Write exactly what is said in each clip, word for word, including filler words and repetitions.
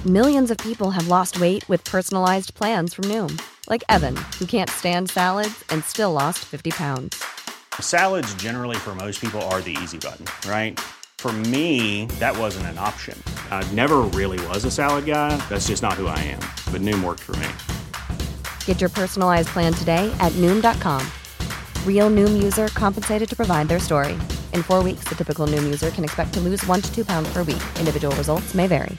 Millions of people have lost weight with personalized plans from Noom. Like Evan, who can't stand salads and still lost fifty pounds. Salads generally for most people are the easy button, right? For me, that wasn't an option. I never really was a salad guy. That's just not who I am. But Noom worked for me. Get your personalized plan today at Noom dot com. Real Noom user compensated to provide their story. In four weeks, the typical Noom user can expect to lose one to two pounds per week. Individual results may vary.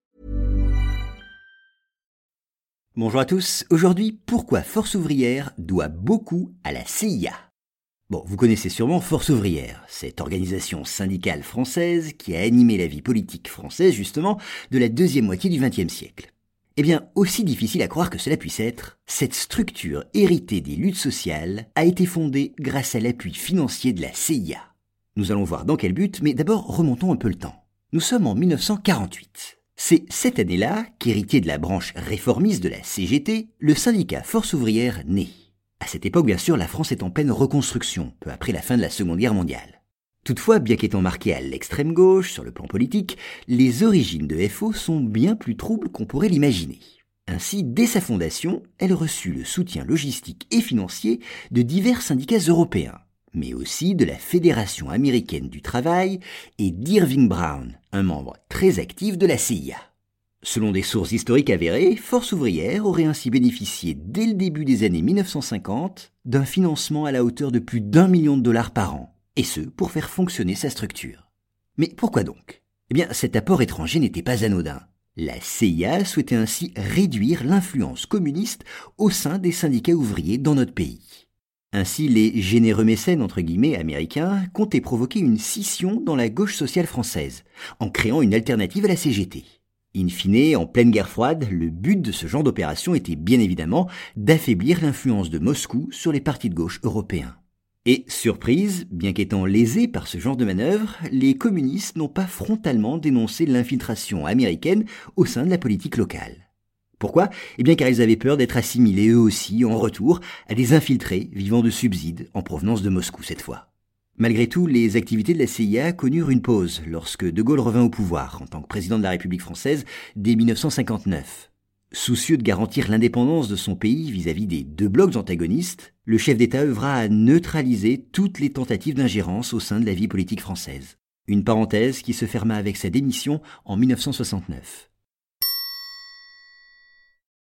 Bonjour à tous. Aujourd'hui, pourquoi Force ouvrière doit beaucoup à la C I A? Bon, vous connaissez sûrement Force ouvrière, cette organisation syndicale française qui a animé la vie politique française justement de la deuxième moitié du vingtième siècle. Eh bien, aussi difficile à croire que cela puisse être, cette structure héritée des luttes sociales a été fondée grâce à l'appui financier de la C I A. Nous allons voir dans quel but, mais d'abord remontons un peu le temps. Nous sommes en dix-neuf cent quarante-huit. C'est cette année-là qu'héritier de la branche réformiste de la C G T, le syndicat Force ouvrière naît. À cette époque, bien sûr, la France est en pleine reconstruction, peu après la fin de la Seconde Guerre mondiale. Toutefois, bien qu'étant marquée à l'extrême gauche sur le plan politique, les origines de F O sont bien plus troubles qu'on pourrait l'imaginer. Ainsi, dès sa fondation, elle reçut le soutien logistique et financier de divers syndicats européens, mais aussi de la Fédération américaine du travail et d'Irving Brown, un membre très actif de la C I A. Selon des sources historiques avérées, Force ouvrière aurait ainsi bénéficié dès le début des années dix-neuf cent cinquante d'un financement à la hauteur de plus d'un million de dollars par an, et ce pour faire fonctionner sa structure. Mais pourquoi donc ? Eh bien, cet apport étranger n'était pas anodin. La C I A souhaitait ainsi réduire l'influence communiste au sein des syndicats ouvriers dans notre pays. Ainsi, les généreux mécènes entre guillemets américains comptaient provoquer une scission dans la gauche sociale française, en créant une alternative à la C G T. In fine, en pleine guerre froide, le but de ce genre d'opération était bien évidemment d'affaiblir l'influence de Moscou sur les partis de gauche européens. Et, surprise, bien qu'étant lésés par ce genre de manœuvre, les communistes n'ont pas frontalement dénoncé l'infiltration américaine au sein de la politique locale. Pourquoi ? Eh bien car ils avaient peur d'être assimilés eux aussi, en retour, à des infiltrés vivant de subsides en provenance de Moscou cette fois. Malgré tout, les activités de la C I A connurent une pause lorsque De Gaulle revint au pouvoir en tant que président de la République française dès dix-neuf cent cinquante-neuf. Soucieux de garantir l'indépendance de son pays vis-à-vis des deux blocs antagonistes, le chef d'État œuvra à neutraliser toutes les tentatives d'ingérence au sein de la vie politique française. Une parenthèse qui se ferma avec sa démission en dix-neuf cent soixante-neuf.